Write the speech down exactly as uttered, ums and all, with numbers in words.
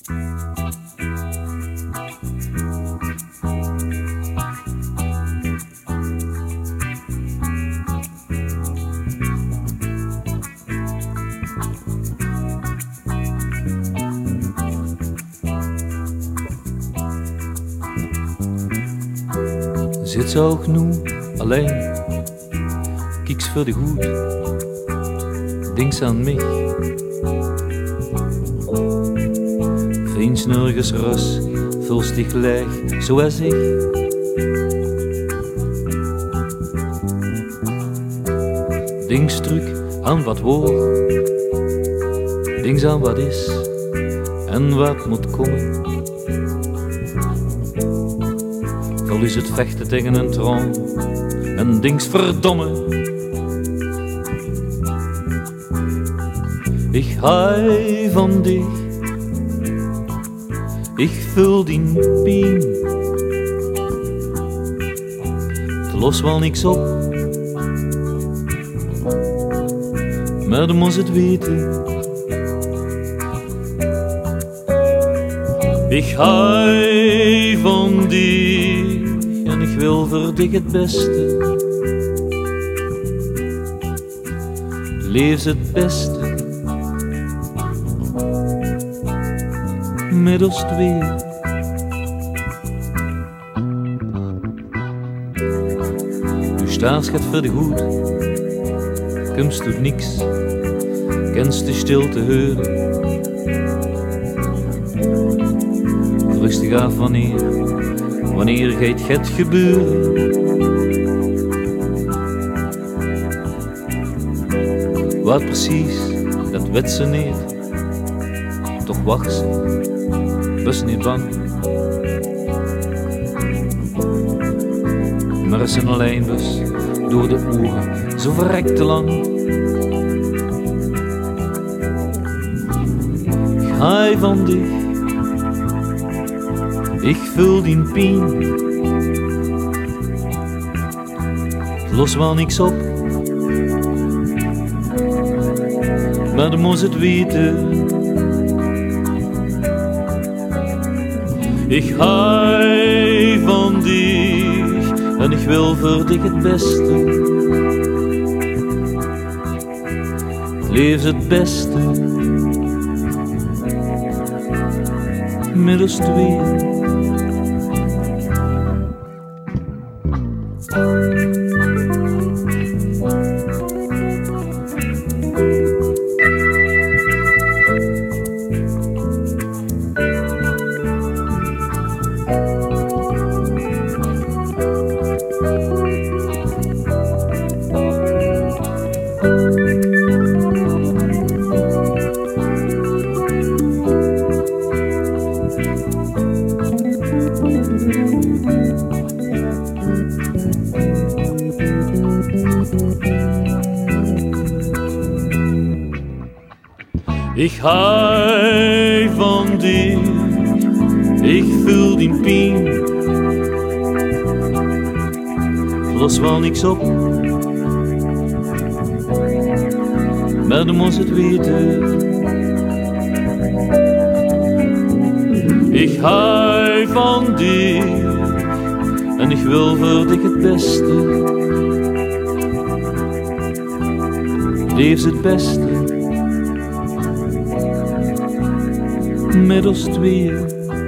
Zit ze ook nu alleen, kieks voor de goed, denkt aan mij. Vriends nergens ras, vulstig gelijk, zoals ik. Denk druk aan wat wordt, denk aan wat is en wat moet komen. Al is het vechten tegen een troon en dings verdomme. Ik hou van dich, ik vul die pijn. Het lost wel niks op, maar dan moet het weten. Ik hou van dich en ik wil voor dich het beste. Leef het beste met ons twee. U staat gaat voor de goed, kunst doet niks, kent de stilte horen. Rustig af wanneer, wanneer gaat het gebeuren. Wat precies, dat weet ze niet. Toch wacht ze, was niet bang. Maar als ze alleen was, door de oren, zo verrekte lang. Ik hou van dich, ik vul die pijn. Het lost wel niks op, maar dan moet het weten. Ik hou van dich en ik wil voor dich het beste. Leef het beste met ons twee. Ik hou van dich, ik vul die pijn. Los wel niks op, maar dan moet het weten. Ik hou van dich en ik wil voor dich het beste. Leef het beste met ons tweeën.